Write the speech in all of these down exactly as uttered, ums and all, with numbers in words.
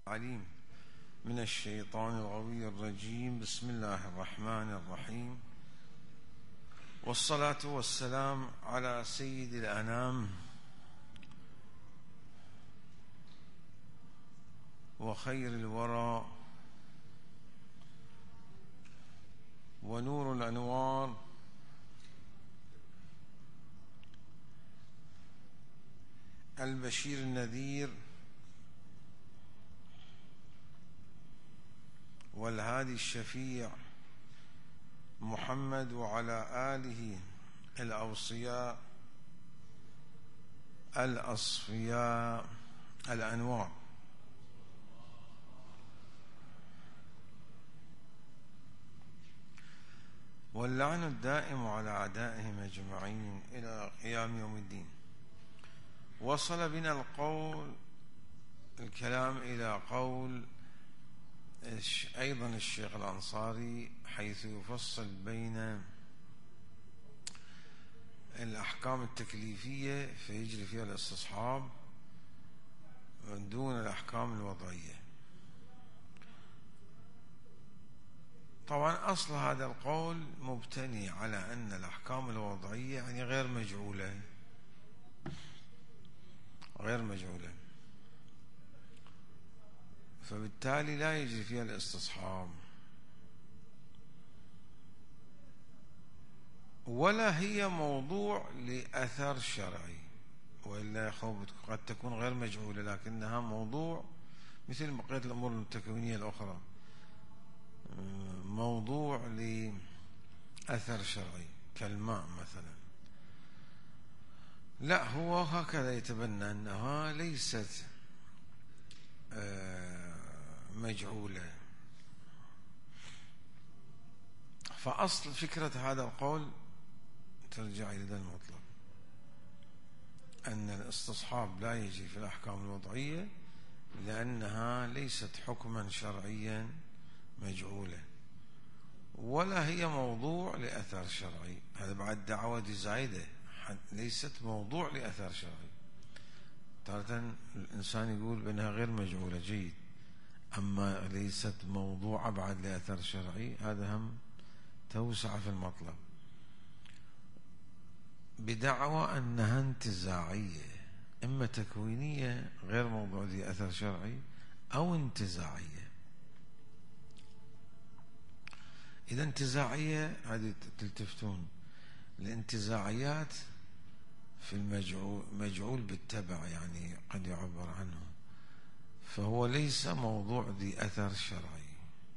عليم من الشيطان الغوي الرجيم. بسم الله الرحمن الرحيم، والصلاة والسلام على سيد الأنام وخير الورى ونور الأنوار البشير النذير والهادي الشفيع محمد وعلى آله الأوصياء الأصفياء الأنوار. واللعن الدائم على أعدائهم أجمعين إلى قيام يوم الدين. وصل بنا القول الكلام إلى قول أيضا الشيخ الأنصاري، حيث يفصل بين الأحكام التكليفية فيجري فيها الاستصحاب دون الأحكام الوضعية. طبعا أصل هذا القول مبتني على أن الأحكام الوضعية يعني غير مجعولة غير مجعولة فبالتالي لا يجري فيها الاستصحاب، ولا هي موضوع لأثر شرعي، وإلا قد تكون غير مجعولة لكنها موضوع مثل بقية الأمور التكوينية الأخرى، موضوع لأثر شرعي كالماء مثلا. لا، هو هكذا يتبنى أنها ليست مجعولة. فأصل فكرة هذا القول ترجع إلى المطلب، أن الاستصحاب لا يجري في الأحكام الوضعية لأنها ليست حكما شرعيا مجعولة، ولا هي موضوع لأثر شرعي. هذا بعد دعوة زايدة، ليست موضوع لأثر شرعي. تارة الإنسان يقول بأنها غير مجعولة، جيد، أما ليست موضوع بعد لأثر شرعي، هذا هم توسع في المطلب، بدعوى أنها انتزاعية، إما تكوينية غير موضوع لأثر شرعي أو انتزاعية. إذا انتزاعية هذه تلتفتون، الانتزاعيات في المجعول مجعول بالتبع، يعني قد يعبر عنه، فهو ليس موضوع ذي أثر شرعي.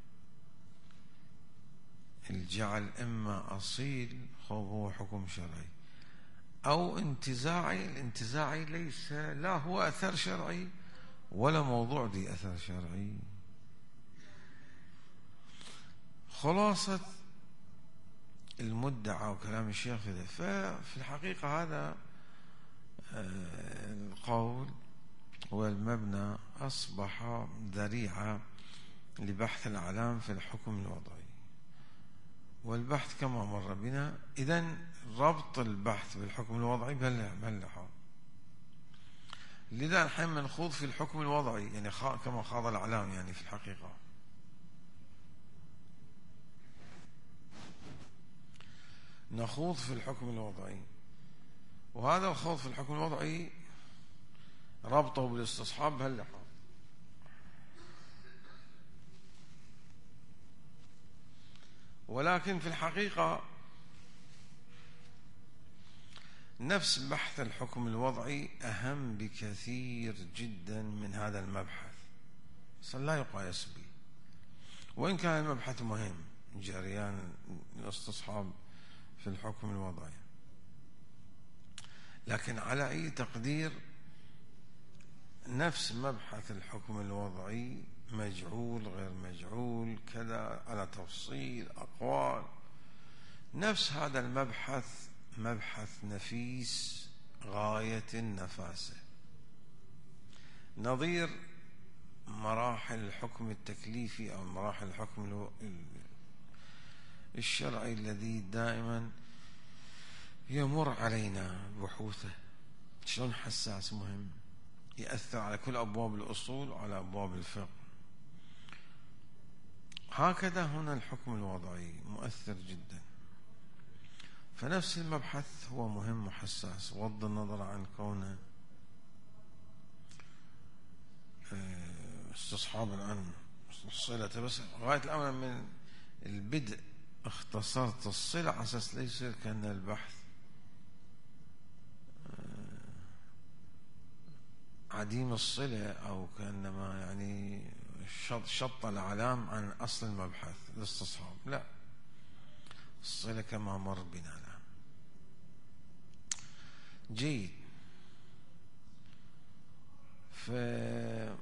الجعل إما أصيل هو حكم شرعي أو انتزاعي. الانتزاعي ليس لا هو أثر شرعي ولا موضوع ذي أثر شرعي. خلاصة المدعى وكلام الشيخ في ذا، ففي الحقيقة هذا القول والمبنى أصبح ذريعة لبحث الأعلام في الحكم الوضعي، والبحث كما مر بنا. إذن ربط البحث بالحكم الوضعي بهاللحاظ، لذا الحين منخوض في الحكم الوضعي، يعني كما خاض الأعلام يعني في الحقيقة. نخوض في الحكم الوضعي، وهذا الخوض في الحكم الوضعي ربطه بالاستصحاب بهاللحاظ. ولكن في الحقيقة نفس بحث الحكم الوضعي أهم بكثير جدا من هذا المبحث، لا يقاس به، وإن كان المبحث مهم، جريان الاستصحاب في الحكم الوضعي، لكن على أي تقدير نفس مبحث الحكم الوضعي مجعول غير مجعول كذا على تفصيل أقوال. نفس هذا المبحث مبحث نفيس غاية النفاسة، نظير مراحل الحكم التكليفي أو مراحل الحكم الشرعي الذي دائما يمر علينا بحوثه. شلون حساس، مهم، يأثر على كل أبواب الأصول وعلى أبواب الفقه. هكذا هنا الحكم الوضعي مؤثر جدا. فنفس المبحث هو مهم وحساس، بغض النظر عن كونه استصحابا عن الصلة، بس غاية الأمر من البدء اختصرت الصلة على أساس لا يصير كأن البحث عديم الصلة، أو كأنما يعني شط الأعلام عن أصل المبحث الاستصحاب. لا، الصلة كما مر بنا. لا. جيد. فإذا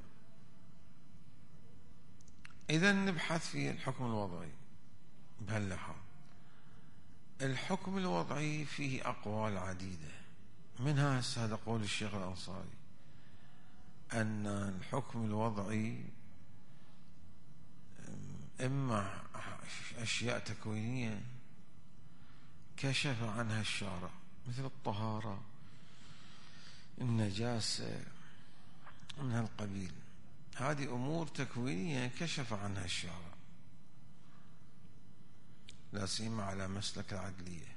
نبحث في الحكم الوضعي بهاللحاظ. الحكم الوضعي فيه أقوال عديدة، منها هذا قول الشيخ الأنصاري أن الحكم الوضعي إما أشياء تكوينية كشف عنها الشارع مثل الطهارة، النجاسة، من هالقبيل، هذه أمور تكوينية كشف عنها الشارع، لا سيما على مسلك العدلية.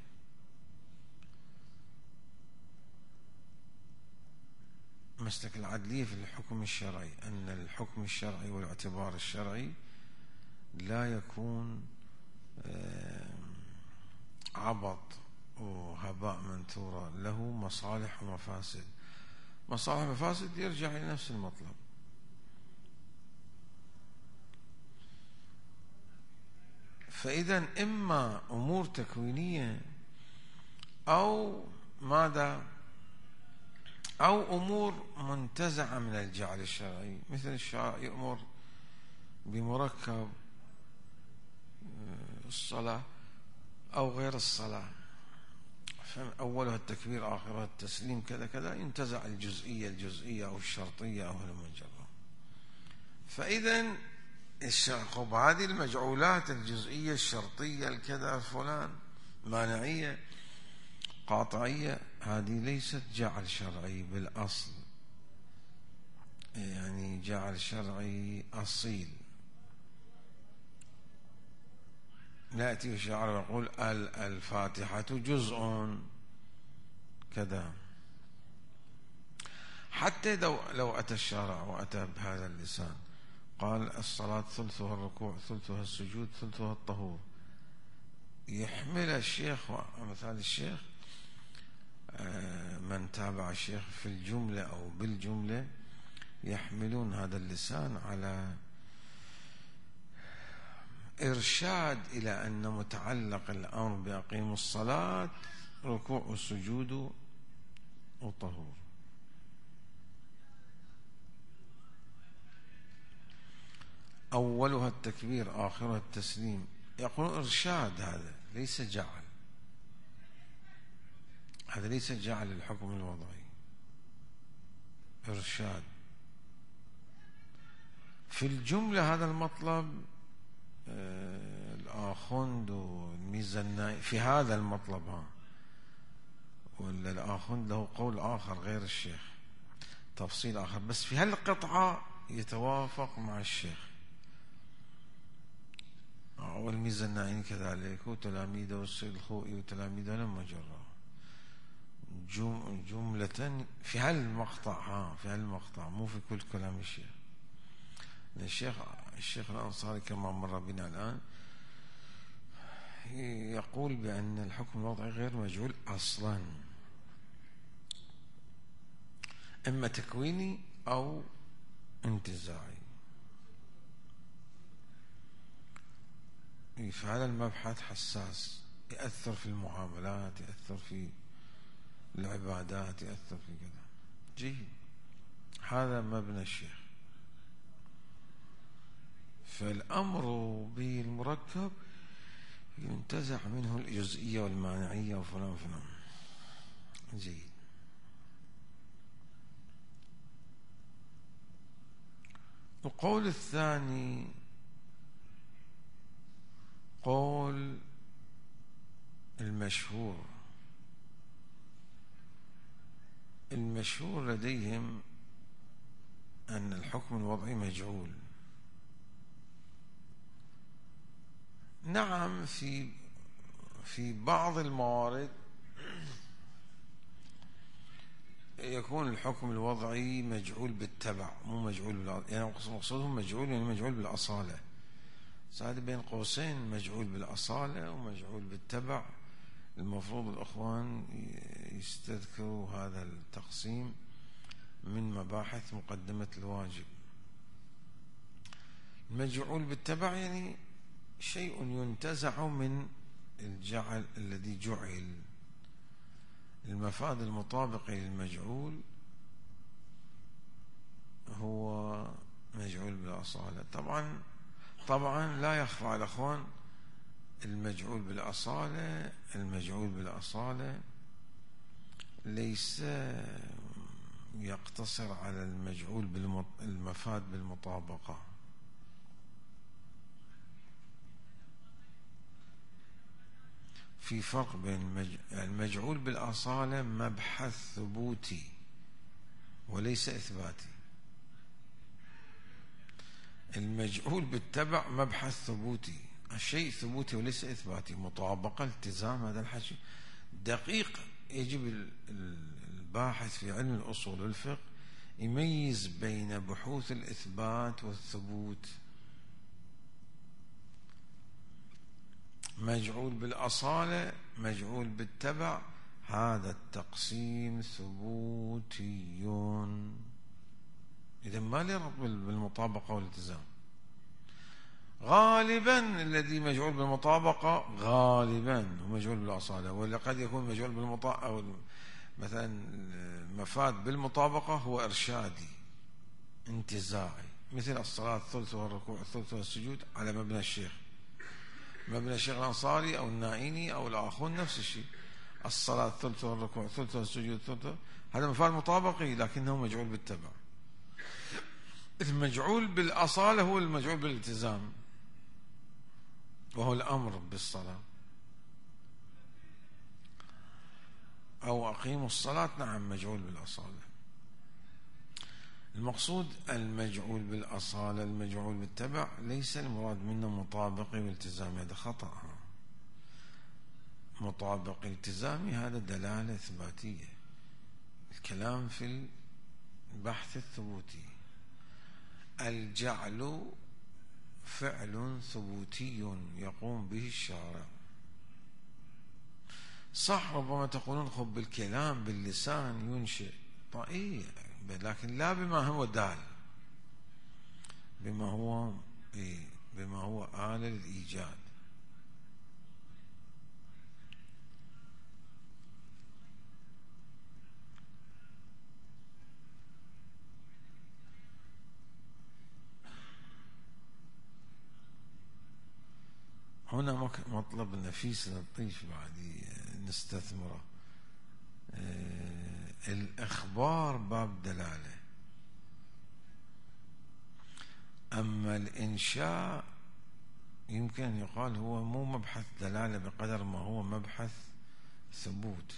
مسلك العدلية في الحكم الشرعي أن الحكم الشرعي والاعتبار الشرعي لا يكون عبط وهباء منثورا، له مصالح ومفاسد. مصالح ومفاسد يرجع لنفس المطلب. فإذا إما أمور تكوينية أو ماذا أو أمور منتزعة من الجعل الشرعي، مثل الشرع يأمر بمركب الصلاة أو غير الصلاة، أولها التكبير آخرها التسليم كذا كذا، ينتزع الجزئية الجزئية أو الشرطية أو المجرة. فإذا الشرق هذه المجعولات الجزئية الشرطية الكذا فلان مانعية قاطعية، هذه ليست جعل شرعي بالأصل، يعني جعل شرعي أصيل. نأتي الشاعر ويقول الفاتحة جزء كذا. حتى لو أتى الشارع وأتى بهذا اللسان قال الصلاة ثلثها الركوع ثلثها السجود ثلثها الطهور، يحمل الشيخ مثال الشيخ من تابع الشيخ في الجملة أو بالجملة يحملون هذا اللسان على إرشاد إلى أن متعلق الأمر بأقيم الصلاة ركوع والسجود وطهور. أولها التكبير آخرها التسليم، يقول إرشاد، هذا ليس جعل، هذا ليس جعل الحكم الوضعي، إرشاد. في الجملة هذا المطلب آه الآخوند والميزاني في هذا المطلب، ها ولا الآخوند له قول آخر غير الشيخ، تفصيل آخر، بس في هالقطعة يتوافق مع الشيخ. والميزاني كذلك وتلاميذه والسيد الخوئي وتلاميذه لما جرى جملة في هالمقطع، ها في هالمقطع، مو في كل كلام الشيخ. الشيخ الشيخ الأنصاري كما مر بنا الآن يقول بأن الحكم الوضعي غير مجعول أصلا، إما تكويني أو انتزاعي. فهذا المبحث حساس، يأثر في المعاملات، يأثر في العبادات، يأثر في كذا. جيد، هذا مبنى الشيخ. فالأمر بالمركب ينتزع منه الجزئية والمانعية وفلان فلان. جيد. القول الثاني قول المشهور. المشهور لديهم أن الحكم الوضعي مجعول، نعم، في في بعض الموارد يكون الحكم الوضعي مجعول بالتبع، مو مجعول بال... يعني مقصودهم مجعول يعني مجعول بالأصالة. هذا بين قوسين مجعول بالأصالة ومجعول بالتبع. المفروض الأخوان يستذكروا هذا التقسيم من مباحث مقدمة الواجب. المجعول بالتبع يعني شيء ينتزع من الجعل الذي جعل. المفاد المطابق للمجعول هو مجعول بالأصالة. طبعا طبعا لا يخفى على الأخوان المجعول بالأصالة المجعول بالأصالة ليس يقتصر على المجعول بالمفاد بالمطابقة. في فرق بين المجعول بالأصالة مبحث ثبوتي وليس إثباتي. المجعول بالتبع مبحث ثبوتي، الشيء ثبوتي وليس إثباتي، مطابقة، التزام. هذا الحكي دقيق. يجب الباحث في علم الأصول والفقه يميز بين بحوث الإثبات والثبوت. مجعول بالأصالة مجعول بالتبع، هذا التقسيم ثبوتي، إذا ما له ربط بالمطابقة والالتزام. غالبا الذي مجعول بالمطابقة غالبا هو مجعول بالأصالة، ولا قد يكون مجعول بالمطابقة أو مثلا مفاد بالمطابقة هو إرشادي انتزاعي، مثل الصلاة الثلث والركوع الثلث والسجود على مبنى الشيخ، مبنى الشيخ الأنصاري أو النائيني أو الآخون نفس الشيء. الصلاة الثلث والركوع الثلث والسجود الثلث، هذا مفاد مطابقي لكنه مجعول بالتبع. المجعول بالأصالة هو المجعول بالالتزام، وهو الأمر بالصلاة أو أقيموا الصلاة. نعم مجعول بالأصالة. المقصود المجعول بالأصالة المجعول بالتبع ليس المراد منه مطابقي والتزامي، هذا خطأ. مطابقي التزامي هذا دلالة إثباتية. الكلام في البحث الثبوتي. الجعل فعل ثبوتي يقوم به الشارع. صح ربما تقولون خب بالكلام باللسان ينشئ، طيب، لكن لا بما هو دال، بما هو إيه بما هو آلة للإيجاد. هنا مطلب نفيس لطيف بعد نستثمره. الإخبار باب دلالة، أما الإنشاء يمكن أن يقال هو مو مبحث دلالة بقدر ما هو مبحث ثبوت.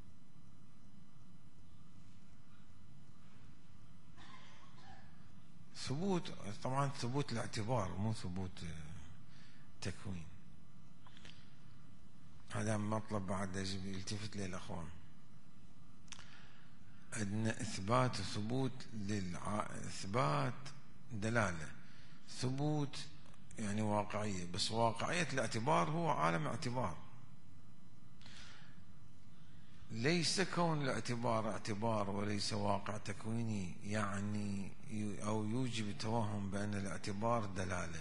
ثبوت طبعا ثبوت الاعتبار مو ثبوت تكوين. هذا مطلب بعد يجب يلتفت له الأخوان. عندنا إثبات وثبوت. للإثبات دلالة، ثبوت يعني واقعية، بس واقعية الاعتبار هو عالم اعتبار. ليس كون الاعتبار اعتبار وليس واقع تكويني يعني أو يوجب التوهم بأن الاعتبار دلالة.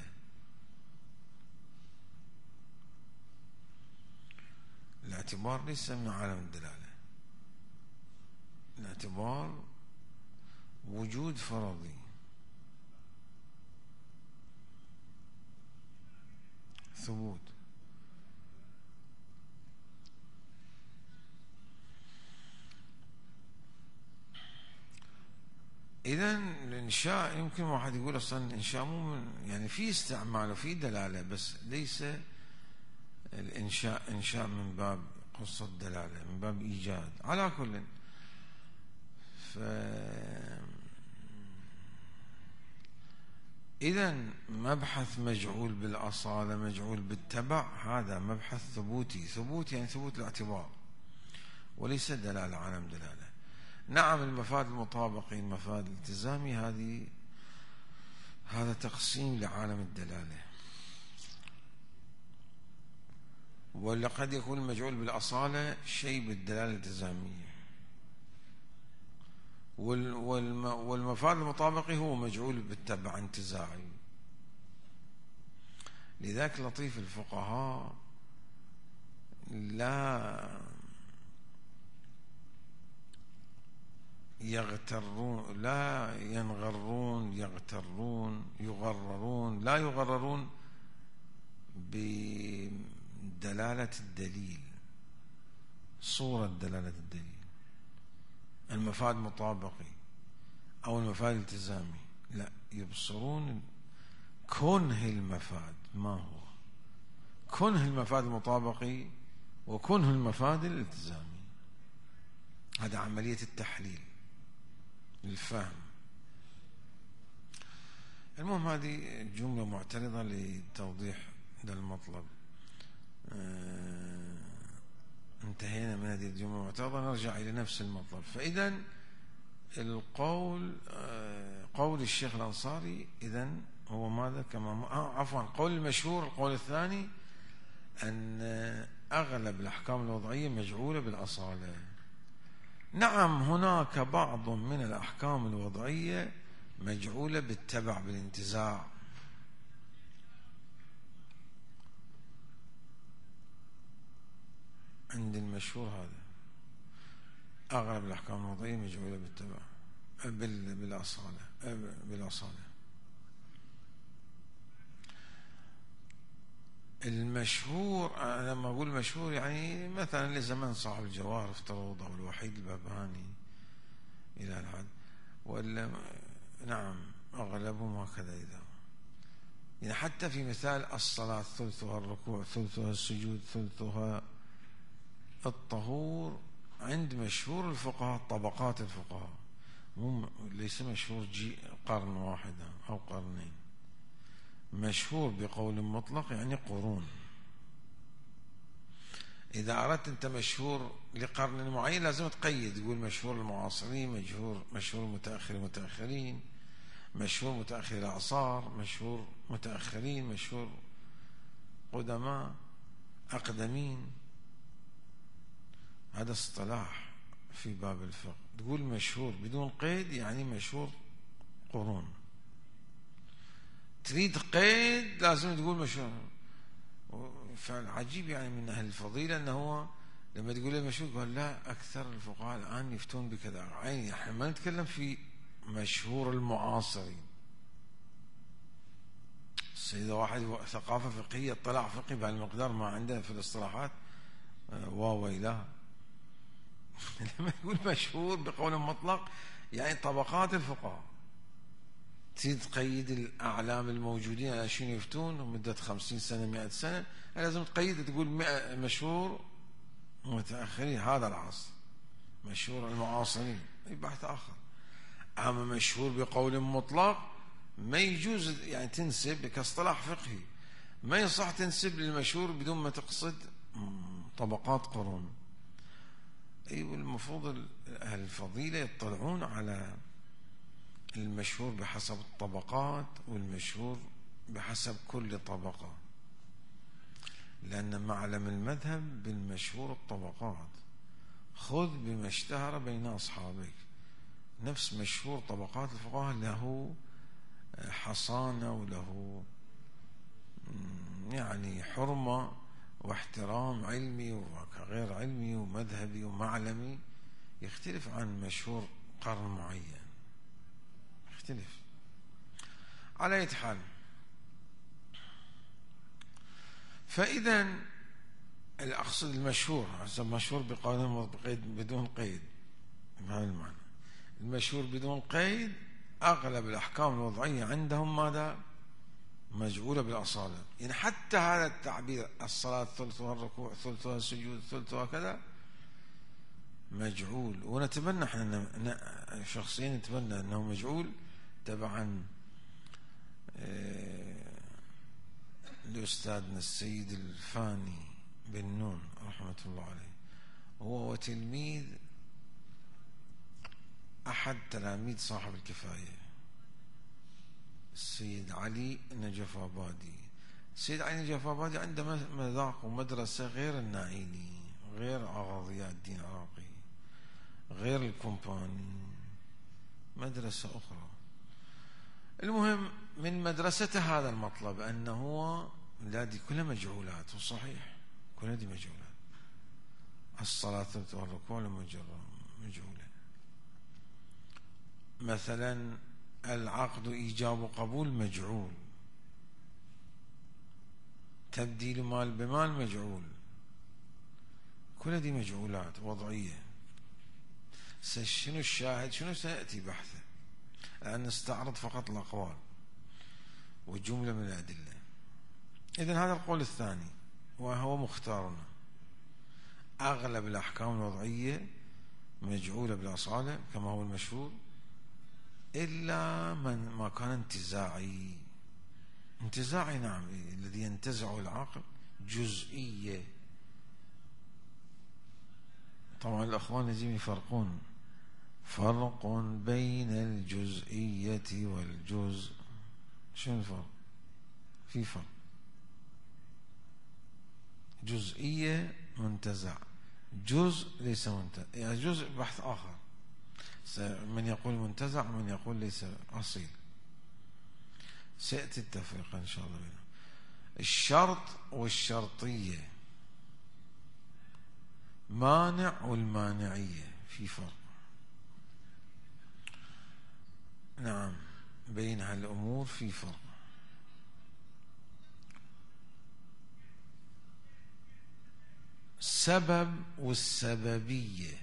الاعتبار ليس من عالم الدلالة. الاعتبار وجود فرضي. ثبوت إذن الإنشاء يمكن واحد يقول أصلا الإنشاء مو من يعني في استعمال وفي دلالة، بس ليس الإنشاء إنشاء من باب قصة دلالة، من باب إيجاد. على كل ف إذن مبحث مجعول بالأصالة مجعول بالتبع هذا مبحث ثبوتي، ثبوت يعني ثبوت الاعتبار وليس دلالة عالم دلالة. نعم المفاد المطابقي المفاد الالتزامي هذه هذا تقسيم لعالم الدلالة، ولا قد يكون المجعول بالأصالة شيء بالدلالة الالتزامية، والمفاد المطابقي هو مجعول بالتبع انتزاعي. لذلك لطيف الفقهاء لا يغترون لا ينغرون يغترون يغررون لا يغررون بدلالة الدليل، صورة دلالة الدليل المفاد مطابقي أو المفاد التزامي، لا، يبصرون كنه المفاد ما هو، كنه المفاد المطابقي وكنه المفاد الالتزامي. هذا عملية التحليل الفهم. المهم هذه جملة معترضة لتوضيح هذا المطلب. آه انتهينا من هذه الجملة المعترضة، نرجع إلى نفس المطلب. فإذا القول آه قول الشيخ الأنصاري إذن هو ماذا؟ كما آه عفوا قول المشهور القول الثاني أن أغلب الأحكام الوضعية مجعولة بالأصالة. نعم هناك بعض من الأحكام الوضعية مجعولة بالتبع بالانتزاع، عند المشهور هذا أغلب الأحكام الوضعية مجعولة بالتبع بالأصالة بالأصالة. المشهور أنا لما أقول مشهور يعني مثلا لزمن صاحب الجواهر افترض أو الوحيد البابهاني إلى الحد، ولا نعم أغلبهم هكذا. إذا يعني حتى في مثال الصلاة ثلثها الركوع ثلثها السجود ثلثها الطهور، عند مشهور الفقهاء طبقات الفقهاء، مو ليس مشهور جي قرن واحد أو قرنين، مشهور بقول مطلق يعني قرون. إذا أردت أنت مشهور لقرن معين لازم تقيد، تقول مشهور المعاصرين، مشهور مشهور متأخر المتأخرين، مشهور متأخر الأعصار، مشهور متأخرين، مشهور قدماء أقدمين. هذا اصطلاح في باب الفقه. تقول مشهور بدون قيد يعني مشهور قرون، تريد قيد لازم تقول مشهور. فالعجيب يعني من أهل الفضيلة أنه هو لما تقول له مشهور قال لا، أكثر الفقهاء الآن يفتون بكذا. عيني احنا ما نتكلم في مشهور المعاصرين. إذا واحد ثقافة فقهية اطلاع فقهي بهالمقدار ما عنده في الاصطلاحات واويلاه. لما يقول مشهور بقول مطلق يعني طبقات الفقهاء، تريد تقيد الأعلام الموجودين على شنو يفتون مدة خمسين سنة مئة سنة، لازم تقيد تقول مشهور متأخرين هذا العصر، مشهور المعاصرين بحث آخر. أما مشهور بقول مطلق ما يجوز يعني تنسب كاصطلاح فقهي، ما يصح تنسب للمشهور بدون ما تقصد طبقات قرون. أيوة المفروض أهل الفضيلة يطلعون على المشهور بحسب الطبقات والمشهور بحسب كل طبقة، لأن معلم المذهب بالمشهور الطبقات. خذ بما اشتهر بين أصحابك. نفس مشهور طبقات الفقهاء له حصانة وله يعني حرمة واحترام علمي وغير علمي ومذهبي ومعلمي، يختلف عن مشهور قرن معين، يختلف. على أي حال، فإذا الأقصد المشهور مشهور بقول بدون قيد، بهذا المعنى المشهور بدون قيد أغلب الأحكام الوضعية عندهم ماذا؟ مجعولة بالأصالة. يعني حتى هذا التعبير الصلاة ثلثها الركوع ثلثها السجود ثلثها كذا مجعول، ونتمنى احنا شخصيا نتمنى أنه مجعول تبعا لأستاذنا السيد الفاني بن نون رحمة الله عليه، هو وتلميذ أحد تلاميذ صاحب الكفاية السيد علي النجفابادي. السيد علي النجفابادي عنده مذاق ومدرسة غير النائيني، غير آغا ضياء الدين العراقي، غير الكومباني، مدرسة أخرى. المهم من مدرسته هذا المطلب أنه ميلادي كلها مجعولات، وصحيح كلها دي مجعولات. الصلاة والركوع مجعولة. مثلا العقد إيجاب وقبول مجعول، تبديل مال بمال مجعول، كل دي مجعولات وضعية. شنو الشاهد؟ شنو سيأتي بحثه، لأن نستعرض فقط الأقوال والجملة من الأدلة. إذن هذا القول الثاني وهو مختارنا، أغلب الأحكام الوضعية مجعولة بالأصالة كما هو المشهور، إلا من ما كان انتزاعي. انتزاعي نعم، الذي ينتزع العقل جزئية. طبعا الأخوان لازم يفرقون، فرق بين الجزئية والجزء. شنو الفرق؟ في فرق. جزئية منتزع، جزء ليس منتزع، يعني جزء بحث آخر، من يقول منتزع ومن يقول ليس أصيل. سيأتي التفرقة إن شاء الله بينهم. الشرط والشرطية، مانع والمانعية، في فرق. نعم بين هالأمور في فرق. سبب والسببية،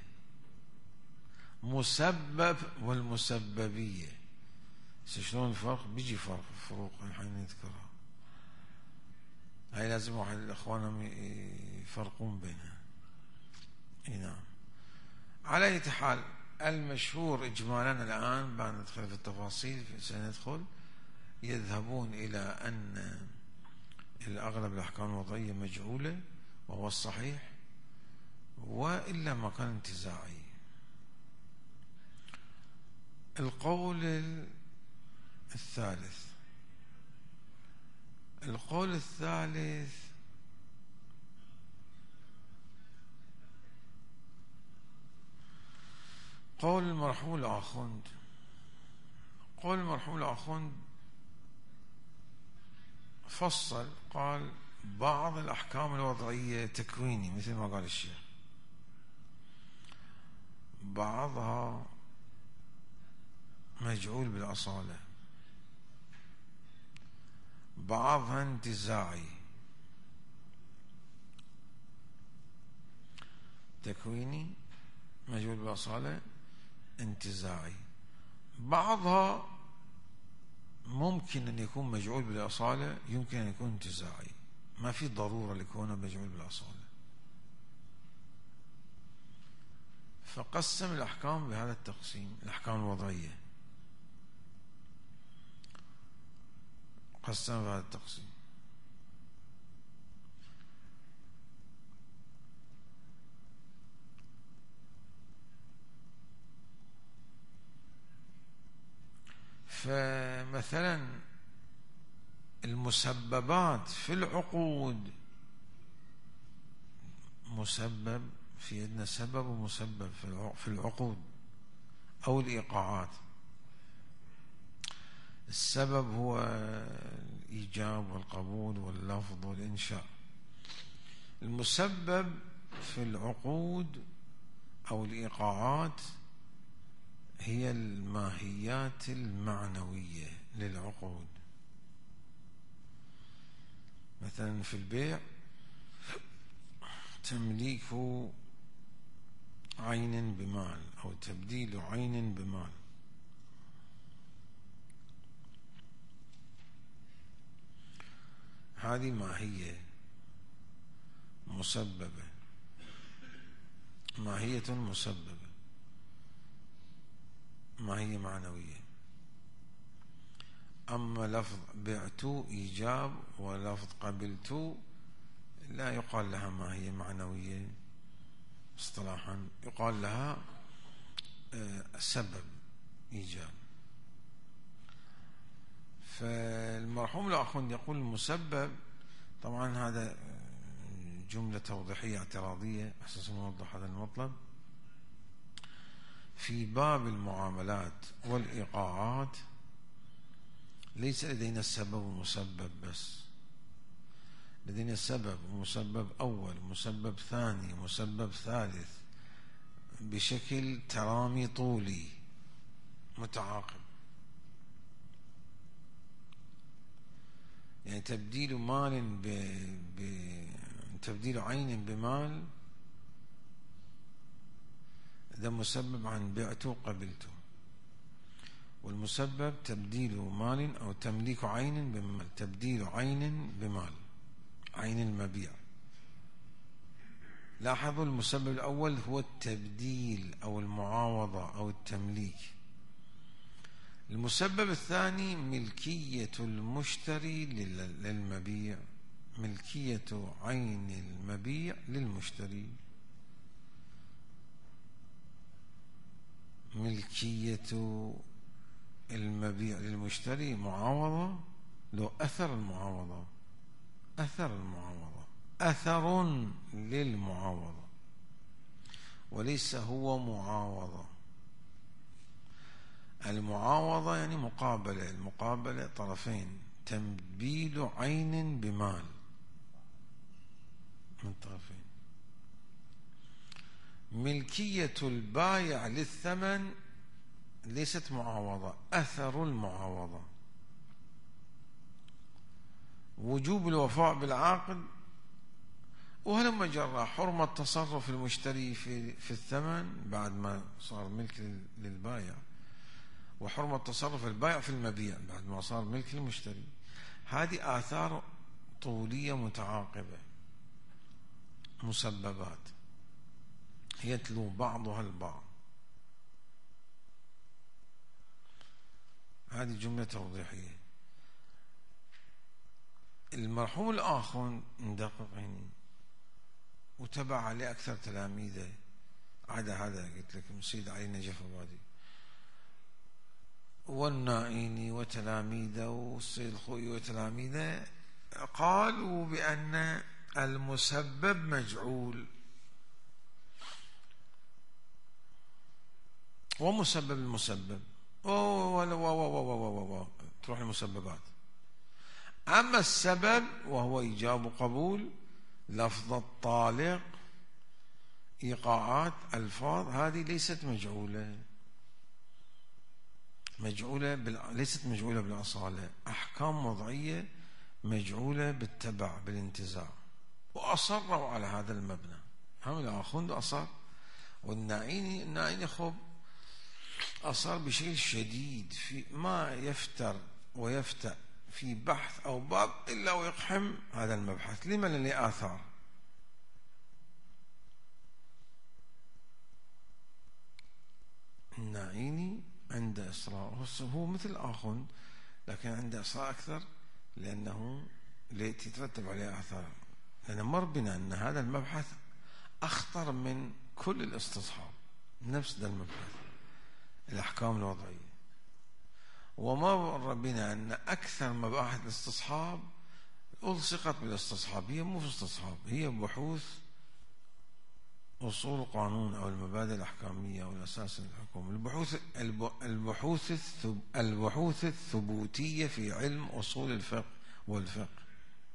مسبب والمسببية، شلون الفرق؟ بيجي فرق فروق الحين نذكرها، هاي لازم واحد الأخوان يفرقون بينها. اي نعم. على أي حال المشهور إجمالا الآن بعد ندخل في التفاصيل سندخل، يذهبون إلى أن الأغلب الأحكام الوضعية مجعولة وهو الصحيح، وإلا ما كان انتزاعي. القول الثالث القول الثالث قول المرحوم الآخوند. قول المرحوم الآخوند فصل، قال بعض الأحكام الوضعية تكويني مثل ما قال الشيخ، بعضها مجعول بالأصالة، بعضها انتزاعي. تكويني مجعول بالأصالة، انتزاعي. بعضها ممكن أن يكون مجعول بالأصالة، يمكن أن يكون انتزاعي، ما في ضرورة لكونه مجعول بالأصالة. فقسم الأحكام بهذا التقسيم، الأحكام الوضعية قسم بهذا التقسيم. فمثلا المسببات في العقود، مسبب في عندنا سبب ومسبب في العقود أو الإيقاعات. السبب هو الإيجاب والقبول واللفظ والإنشاء. المسبب في العقود أو الإيقاعات هي الماهيات المعنوية للعقود. مثلا في البيع تمليك عين بمال أو تبديل عين بمال. هذه ماهية مسببة، ماهية مسببة، ماهية معنوية. أما لفظ بعت إيجاب ولفظ قبلت لا يقال لها ماهية معنوية اصطلاحا، يقال لها سبب إيجاب. فالمرحوم الآخوند يقول المسبب، طبعا هذا جملة توضيحية اعتراضية أساس نوضح هذا المطلب. في باب المعاملات والإيقاعات ليس لدينا السبب والمسبب بس، لدينا سبب ومسبب أول ومسبب ثاني ومسبب ثالث بشكل ترامي طولي متعاقب. يعني تبديل مال ب... ب... تبديل عين بمال ده مسبب عن بعته وقبلته، والمسبب تبديل مال أو تمليك عين بمال، تبديل عين بمال، عين المبيع. لاحظوا المسبب الأول هو التبديل أو المعاوضة أو التمليك. المسبب الثاني ملكية المشتري للمبيع، ملكية عين المبيع للمشتري، ملكية المبيع للمشتري معاوضة، لو أثر المعاوضة، أثر المعاوضة أثر للمعاوضة وليس هو معاوضة. المعاوضة يعني مقابلة، المقابلة طرفين، تبديل عين بمال من طرفين. ملكية البائع للثمن ليست معاوضة، أثر المعاوضة. وجوب الوفاء بالعقد وهلما جرى، حرمة تصرف المشتري في في الثمن بعد ما صار ملك للبائع، وحرمة تصرف البائع في المبيع بعد ما صار ملك المشتري. هذه آثار طولية متعاقبة، مسببات يتلو بعضها البعض. هذه جملة توضيحية. المرحوم الآخر ندقق يعني وتبع عليه أكثر تلاميذه عدا هذا قلت لكم سيد علي نجف آبادي والنائيني وتلاميذه والسيد الخوئي وتلاميذه، قالوا بأن المسبب مجعول ومسبب المسبب أوه تروح المسببات. أما السبب وهو إيجاب قبول، لفظ الطالق، إيقاعات، ألفاظ، هذه ليست مجعولة، مجعولة بال... ليست مجعولة بالأصالة، أحكام وضعية مجعولة بالتبع بالانتزاع. وأصروا على هذا المبنى، هم الآخوند أصر، والنائيني النائيني خب أصر بشكل شديد في ما يفتر ويفتأ في بحث أو باب إلا ويقحم هذا المبحث. لما؟ لأنه آثار. النائيني عنده إصرار، هو مثل الآخوند لكن عنده إصرار أكثر لأنه يترتب عليه آثار، لأن مر بنا أن هذا المبحث أخطر من كل الاستصحاب، نفس ذا المبحث الأحكام الوضعية. ومر بنا أن أكثر مباحث الاستصحاب ألصقت بالاستصحاب، هي مو في استصحاب، هي بحوث أصول القانون أو المبادئ الأحكامية أو الأساس الحكومي، البحوث البحوث البحوث الثبوتية في علم أصول الفقه والفقه.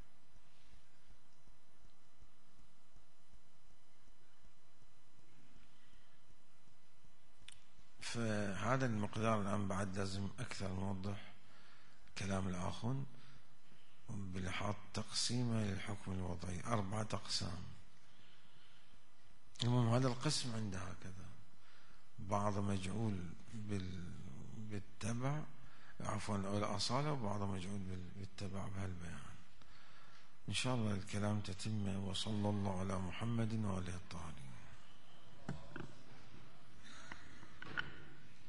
فهذا المقدار الآن بعد لازم أكثر نوضح كلام الآخوند بلحاظ تقسيمه للحكم الوضعي أربعة أقسام. المهم هذا القسم عنده هكذا، بعض مجعول بالتبع عفوا أو الأصالة، وبعض مجعول بالتبع بهالبيان. إن شاء الله الكلام تتم. وصلى الله على محمد وآله الطاهرين.